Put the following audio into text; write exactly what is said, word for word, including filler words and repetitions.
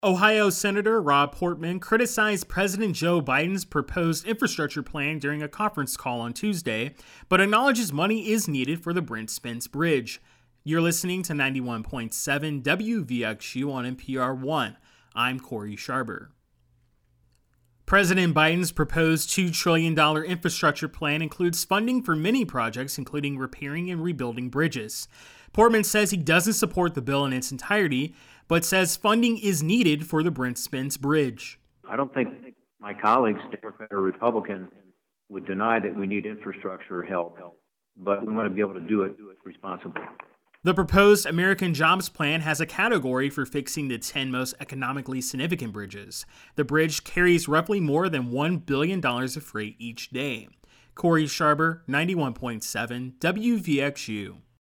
Ohio Senator Rob Portman criticized President Joe Biden's proposed infrastructure plan during a conference call on Tuesday, but acknowledges money is needed for the Brent Spence Bridge. You're listening to ninety-one point seven W V X U on N P R one. I'm Corey Sharber. President Biden's proposed two trillion dollars infrastructure plan includes funding for many projects, including repairing and rebuilding bridges. Portman says he doesn't support the bill in its entirety, but says funding is needed for the Brent Spence Bridge. I don't think my colleagues, Democrat or Republican, would deny that we need infrastructure help, but we want to be able to do it responsibly. The proposed American Jobs Plan has a category for fixing the ten most economically significant bridges. The bridge carries roughly more than one billion dollars of freight each day. Corey Sharber, ninety-one point seven W V X U.